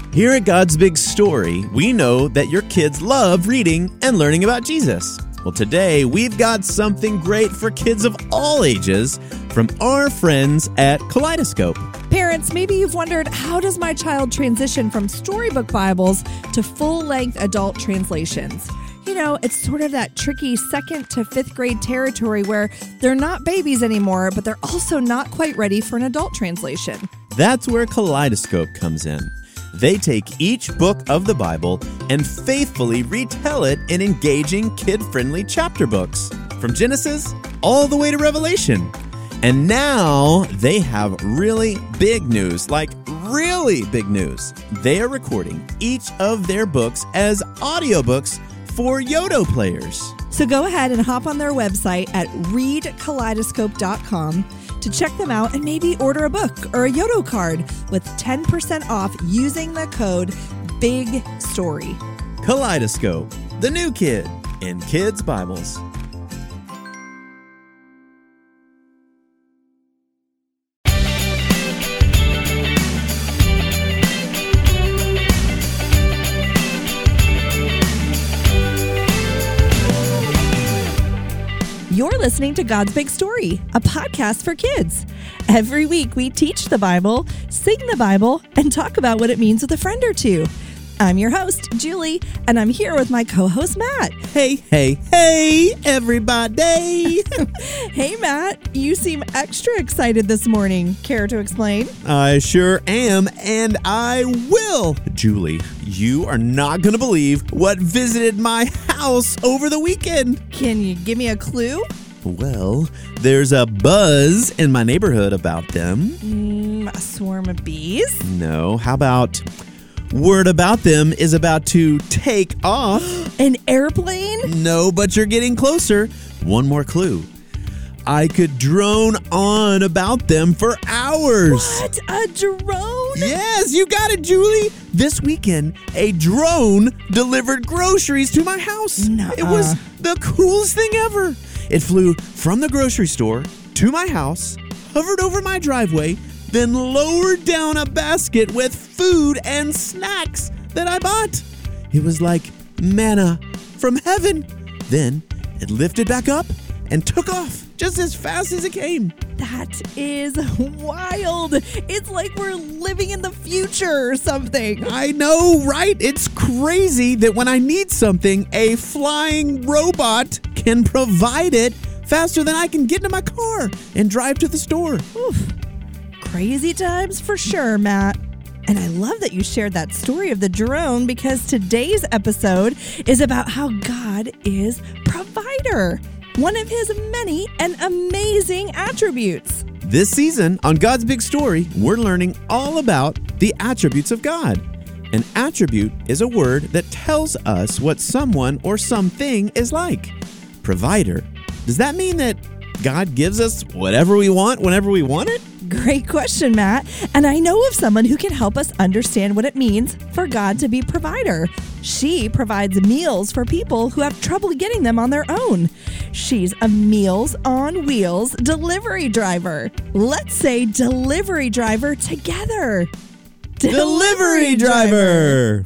Here at God's Big Story, we know that your kids love reading and learning about Jesus. Well, today we've got something great for kids of all ages from our friends at Kaleidoscope. Parents, maybe you've wondered, how does my child transition from storybook Bibles to full-length adult translations? You know, it's sort of that tricky 2nd to 5th grade territory where they're not babies anymore, but they're also not quite ready for an adult translation. That's where Kaleidoscope comes in. They take each book of the Bible and faithfully retell it in engaging, kid-friendly chapter books, from Genesis all the way to Revelation. And now they have really big news, like really big news. They are recording each of their books as audiobooks for Yodo players. So go ahead and hop on their website at readkaleidoscope.com to check them out and maybe order a book or a Yodo card with 10% off using the code BIGSTORY. Kaleidoscope, the new kid in kids' Bibles. You're listening to God's Big Story, a podcast for kids. Every week we teach the Bible, sing the Bible, and talk about what it means with a friend or two. I'm your host, Julie, and I'm here with my co-host, Matt. Hey, everybody. Hey, Matt, you seem extra excited this morning. Care to explain? I sure am, and I will. Julie, you are not going to believe what visited my house over the weekend. Can you give me a clue? Well, there's a buzz in my neighborhood about them. A swarm of bees? No, how about word about them is about to take off? An airplane? No, but you're getting closer. One more clue. I could drone on about them for hours. What? A drone? Yes, you got it, Julie. This weekend, a drone delivered groceries to my house. Nuh-uh. It was the coolest thing ever. It flew from the grocery store to my house, hovered over my driveway, then lowered down a basket with food and snacks that I bought. It was like manna from heaven. Then it lifted back up and took off just as fast as it came. That is wild. It's like we're living in the future or something. I know, right? It's crazy that when I need something, a flying robot can provide it faster than I can get into my car and drive to the store. Oof. Crazy times for sure, Matt. And I love that you shared that story of the drone because today's episode is about how God is provider, one of his many and amazing attributes. This season on God's Big Story, we're learning all about the attributes of God. An attribute is a word that tells us what someone or something is like. Provider. Does that mean that God gives us whatever we want whenever we want it? Great question, Matt. And I know of someone who can help us understand what it means for God to be provider. She provides meals for people who have trouble getting them on their own. She's a Meals on Wheels delivery driver. Let's say delivery driver together. Delivery driver.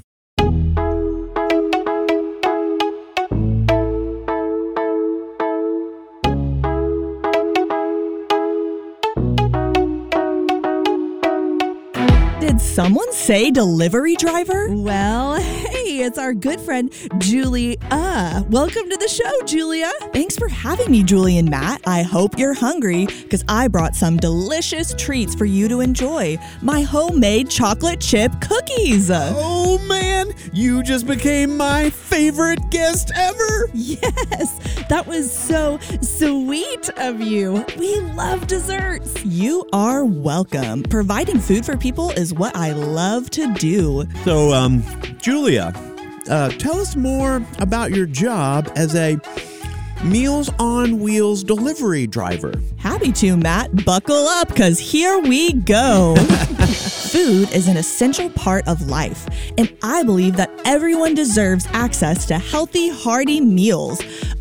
Did someone say delivery driver? Well, hey, it's our good friend, Julia. Welcome to the show, Julia. Thanks for having me, Julie and Matt. I hope you're hungry because I brought some delicious treats for you to enjoy. My homemade chocolate chip cookies. Oh, man, you just became my favorite guest ever. Yes, that was so sweet of you. We love desserts. You are welcome. Providing food for people is what I love to do. So, Julia, tell us more about your job as a Meals on Wheels delivery driver. Happy to, Matt. Buckle up, because here we go. Food is an essential part of life, and I believe that everyone deserves access to healthy, hearty meals.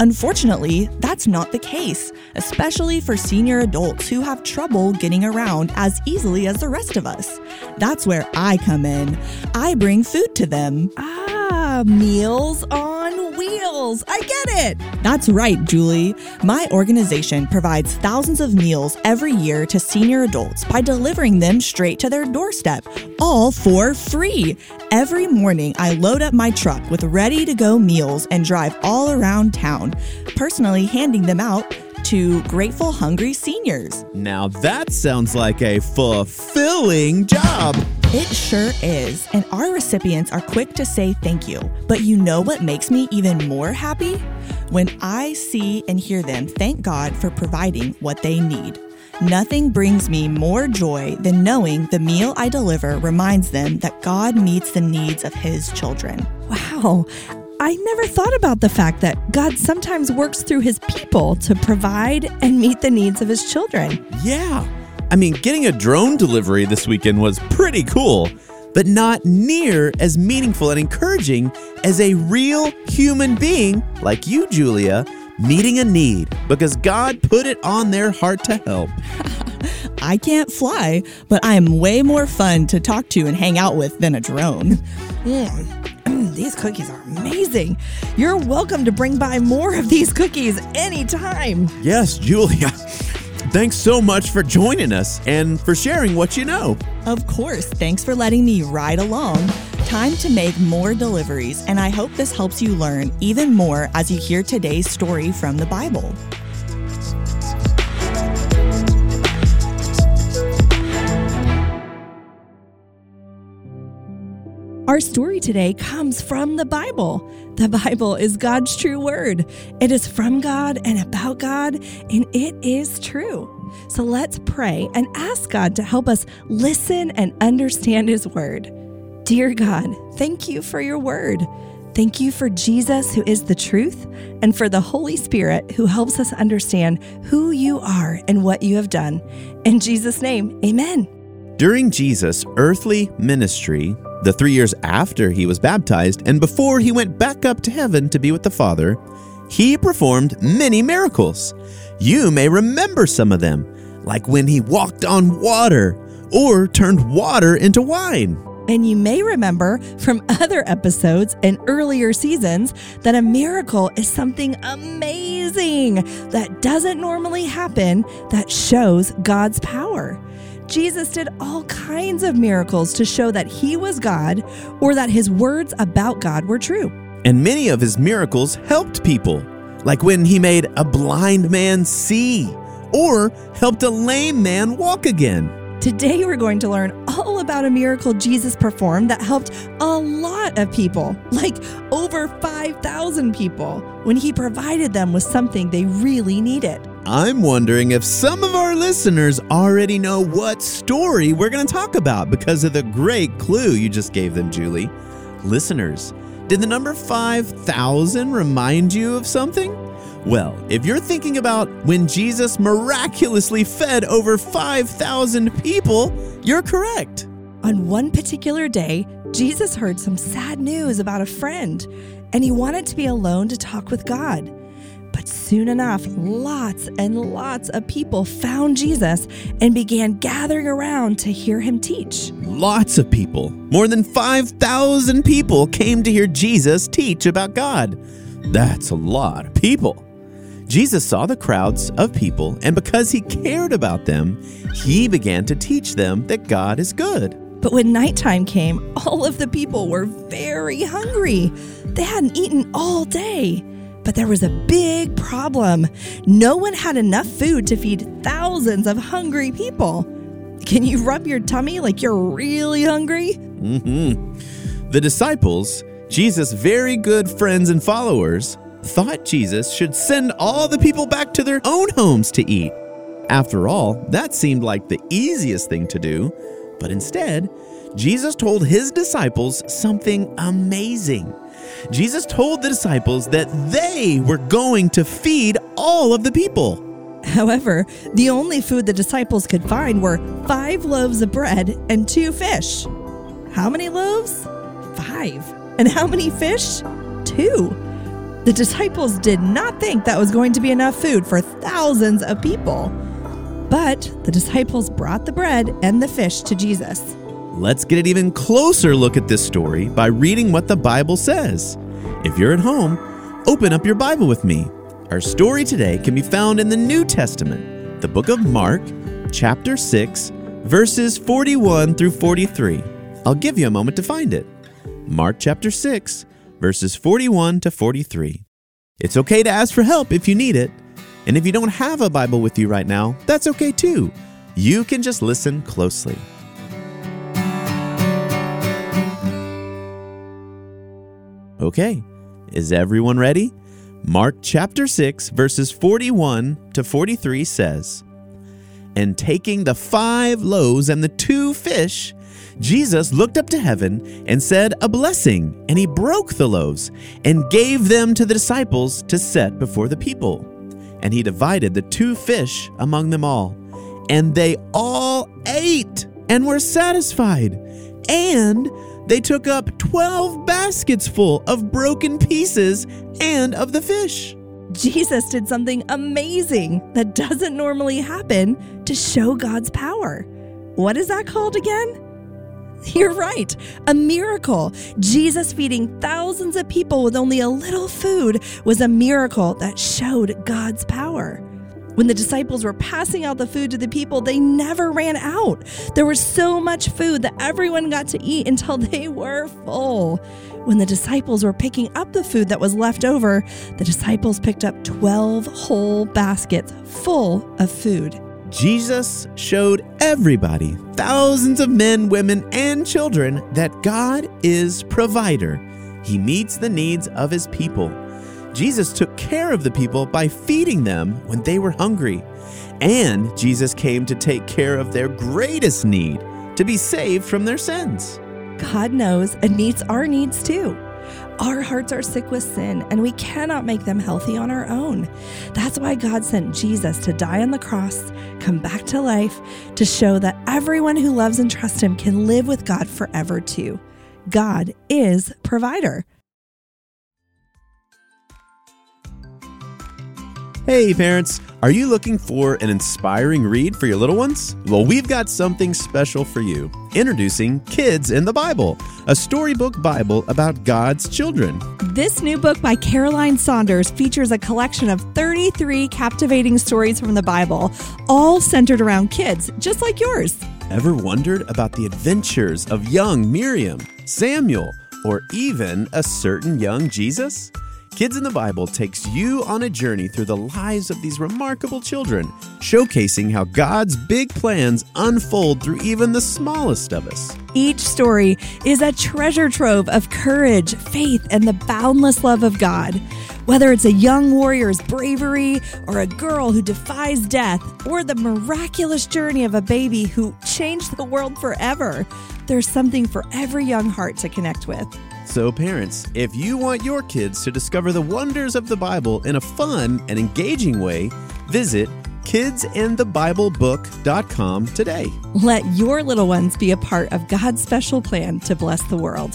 Unfortunately, that's not the case, especially for senior adults who have trouble getting around as easily as the rest of us. That's where I come in. I bring food to them. Meals on Wheels. I get it. That's right, Julie. My organization provides thousands of meals every year to senior adults by delivering them straight to their doorstep, all for free. Every morning, I load up my truck with ready-to-go meals and drive all around town, personally handing them out to grateful, hungry seniors. Now that sounds like a fulfilling job. It sure is, and our recipients are quick to say thank you. But you know what makes me even more happy? When I see and hear them thank God for providing what they need. Nothing brings me more joy than knowing the meal I deliver reminds them that God meets the needs of His children. Wow. I never thought about the fact that God sometimes works through His people to provide and meet the needs of His children. Yeah. I mean, getting a drone delivery this weekend was pretty cool, but not near as meaningful and encouraging as a real human being like you, Julia, meeting a need because God put it on their heart to help. I can't fly, but I am way more fun to talk to and hang out with than a drone. These cookies are amazing. You're welcome to bring by more of these cookies anytime. Yes, Julia. Thanks so much for joining us and for sharing what you know. Of course, thanks for letting me ride along. Time to make more deliveries, and I hope this helps you learn even more as you hear today's story from the Bible. Our story today comes from the Bible. The Bible is God's true word. It is from God and about God, and it is true. So let's pray and ask God to help us listen and understand His word. Dear God, thank you for your word. Thank you for Jesus, who is the truth, and for the Holy Spirit, who helps us understand who you are and what you have done. In Jesus' name, amen. During Jesus' earthly ministry, the 3 years after he was baptized and before he went back up to heaven to be with the Father, he performed many miracles. You may remember some of them, like when he walked on water or turned water into wine. And you may remember from other episodes and earlier seasons that a miracle is something amazing that doesn't normally happen that shows God's power. Jesus did all kinds of miracles to show that He was God or that His words about God were true. And many of his miracles helped people, like when he made a blind man see or helped a lame man walk again. Today we're going to learn all about a miracle Jesus performed that helped a lot of people, like over 5,000 people, when He provided them with something they really needed. I'm wondering if some of our listeners already know what story we're going to talk about because of the great clue you just gave them, Julie. Listeners, did the number 5,000 remind you of something? Well, if you're thinking about when Jesus miraculously fed over 5,000 people, you're correct. On one particular day, Jesus heard some sad news about a friend, and He wanted to be alone to talk with God. But soon enough, lots and lots of people found Jesus and began gathering around to hear Him teach. Lots of people. More than 5,000 people came to hear Jesus teach about God. That's a lot of people. Jesus saw the crowds of people, and because He cared about them, He began to teach them that God is good. But when nighttime came, all of the people were very hungry. They hadn't eaten all day. But there was a big problem. No one had enough food to feed thousands of hungry people. Can you rub your tummy like you're really hungry? The disciples, Jesus' very good friends and followers, thought Jesus should send all the people back to their own homes to eat. After all, that seemed like the easiest thing to do. But instead, Jesus told His disciples something amazing. Jesus told the disciples that they were going to feed all of the people. However, the only food the disciples could find were 5 loaves of bread and 2 fish. How many loaves? 5. And how many fish? 2. The disciples did not think that was going to be enough food for thousands of people. But the disciples brought the bread and the fish to Jesus. Let's get an even closer look at this story by reading what the Bible says. If you're at home, open up your Bible with me. Our story today can be found in the New Testament, the book of Mark, chapter 6, verses 41 through 43. I'll give you a moment to find it. Mark chapter 6, verses 41 to 43. It's okay to ask for help if you need it. And if you don't have a Bible with you right now, that's okay too. You can just listen closely. Okay, is everyone ready? Mark chapter 6, verses 41 to 43 says, "And taking the 5 loaves and the 2 fish, Jesus looked up to heaven and said a blessing, and he broke the loaves and gave them to the disciples to set before the people. And he divided the 2 fish among them all. And they all ate and were satisfied. And they took up 12 baskets full of broken pieces and of the fish." Jesus did something amazing that doesn't normally happen to show God's power. What is that called again? You're right, a miracle. Jesus feeding thousands of people with only a little food was a miracle that showed God's power. When the disciples were passing out the food to the people, they never ran out. There was so much food that everyone got to eat until they were full. When the disciples were picking up the food that was left over, the disciples picked up 12 whole baskets full of food. Jesus showed everybody, thousands of men, women, and children, that God is provider. He meets the needs of his people. Jesus took care of the people by feeding them when they were hungry. And Jesus came to take care of their greatest need, to be saved from their sins. God knows and meets our needs too. Our hearts are sick with sin, and we cannot make them healthy on our own. That's why God sent Jesus to die on the cross, come back to life, to show that everyone who loves and trusts him can live with God forever too. God is provider. Hey parents, are you looking for an inspiring read for your little ones? Well, we've got something special for you. Introducing Kids in the Bible, a storybook Bible about God's children. This new book by Caroline Saunders features a collection of 33 captivating stories from the Bible, all centered around kids, just like yours. Ever wondered about the adventures of young Miriam, Samuel, or even a certain young Jesus? Kids in the Bible takes you on a journey through the lives of these remarkable children, showcasing how God's big plans unfold through even the smallest of us. Each story is a treasure trove of courage, faith, and the boundless love of God. Whether it's a young warrior's bravery, or a girl who defies death, or the miraculous journey of a baby who changed the world forever, there's something for every young heart to connect with. So parents, if you want your kids to discover the wonders of the Bible in a fun and engaging way, visit kidsinthebiblebook.com today. Let your little ones be a part of God's special plan to bless the world.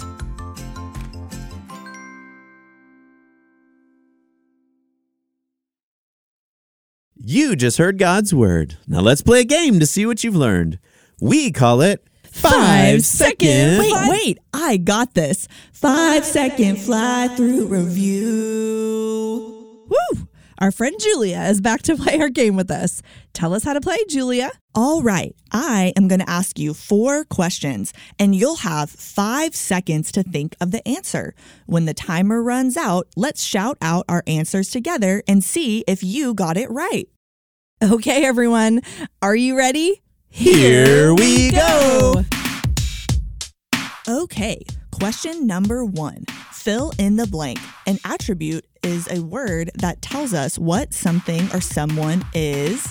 You just heard God's Word. Now let's play a game to see what you've learned. We call it 5 Second. Wait, I got this. 5-second fly-through review. Woo! Our friend Julia is back to play our game with us. Tell us how to play, Julia. All right, I am going to ask you 4 questions, and you'll have 5 seconds to think of the answer. When the timer runs out, let's shout out our answers together and see if you got it right. Okay, everyone. Are you ready? Here we go. Okay, question number 1. Fill in the blank. An attribute is a word that tells us what something or someone is.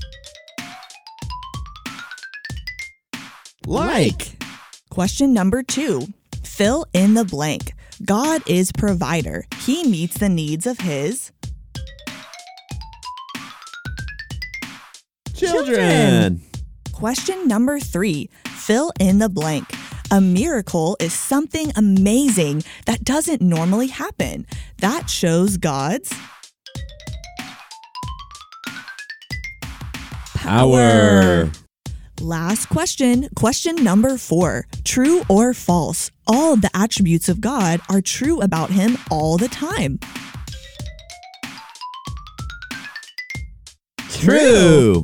Like. Question number 2. Fill in the blank. God is provider. He meets the needs of his Children. Question number 3. Fill in the blank. A miracle is something amazing that doesn't normally happen. That shows God's power. Last question, question number 4. True or false? All of the attributes of God are true about him all the time. True.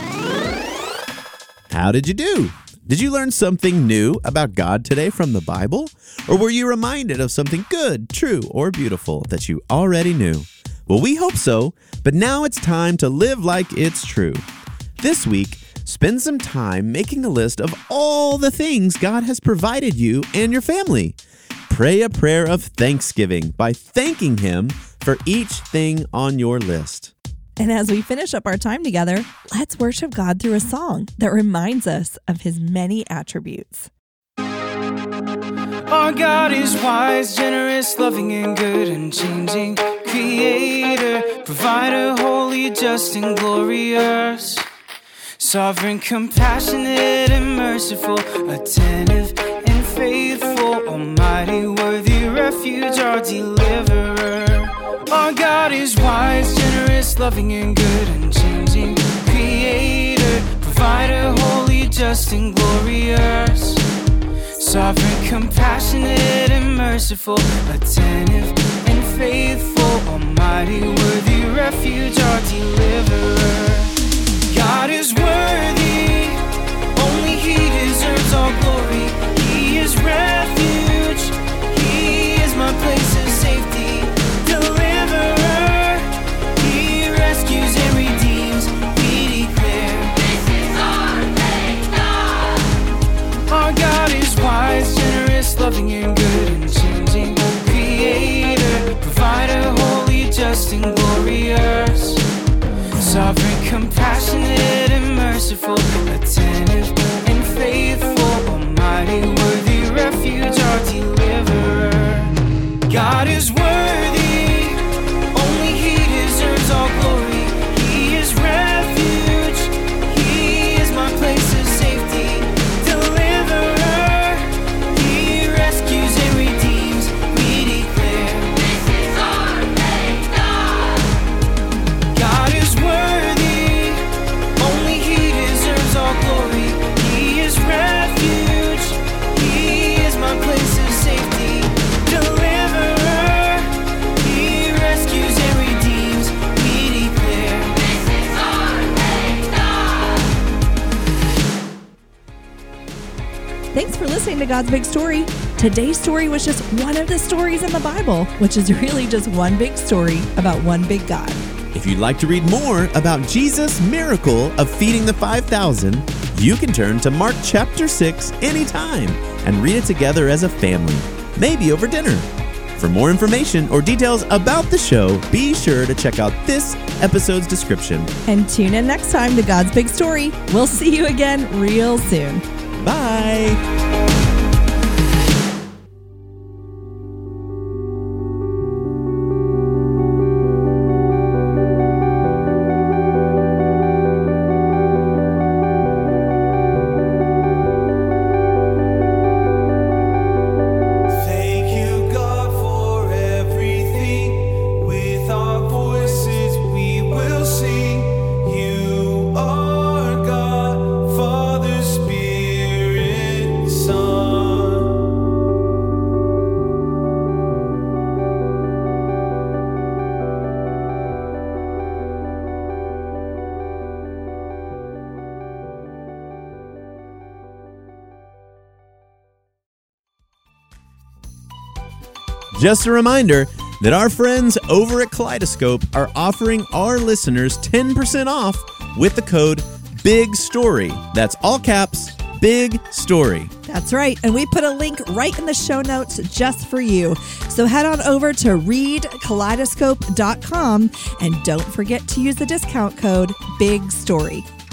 How did you do? Did you learn something new about God today from the Bible? Or were you reminded of something good, true, or beautiful that you already knew? Well, we hope so, but now it's time to live like it's true. This week, spend some time making a list of all the things God has provided you and your family. Pray a prayer of thanksgiving by thanking Him for each thing on your list. And as we finish up our time together, let's worship God through a song that reminds us of his many attributes. Our God is wise, generous, loving, and good, unchanging, creator, provider, holy, just, and glorious. Sovereign, compassionate, and merciful, attentive, and faithful, almighty, worthy, refuge, our deliverer. Our God is wise, generous, loving, and good, unchanging, creator, provider, holy, just, and glorious. Sovereign, compassionate, and merciful, attentive, and faithful, almighty, worthy, refuge, our deliverer. God is worthy, only he deserves all glory. He is refuge, he is my place of safety. Deliverer, he rescues and redeems. We declare, this is our faith God. Our God is wise, generous, loving, and good, unchanging, creator, provider, holy, just, and glorious. Sovereign, compassionate, and merciful, attentive, and faithful, almighty, worthy, refuge, our deliverer. God is worthy, only he deserves all glory. He is refuge, he is my place of safety. Deliverer, he rescues and redeems. We declare, this is our faith God. God is worthy, only he deserves all glory. He is refuge, he is my place of safety. Deliverer, he rescues and redeems. We declare, this is our faith God. Thanks for listening to God's Big Story. Today's story was just one of the stories in the Bible, which is really just one big story about one big God. If you'd like to read more about Jesus' miracle of feeding the 5,000, you can turn to Mark chapter 6 anytime and read it together as a family, maybe over dinner. For more information or details about the show, be sure to check out this episode's description. And tune in next time to God's Big Story. We'll see you again real soon. Bye! Thank you, God, for everything. With our voices we will sing. You are God, Father, Spirit, Son. Just a reminder that our friends over at Kaleidoscope are offering our listeners 10% off with the code BIGSTORY. That's all caps, Big Story. That's right. And we put a link right in the show notes just for you. So head on over to readkaleidoscope.com and don't forget to use the discount code BIGSTORY.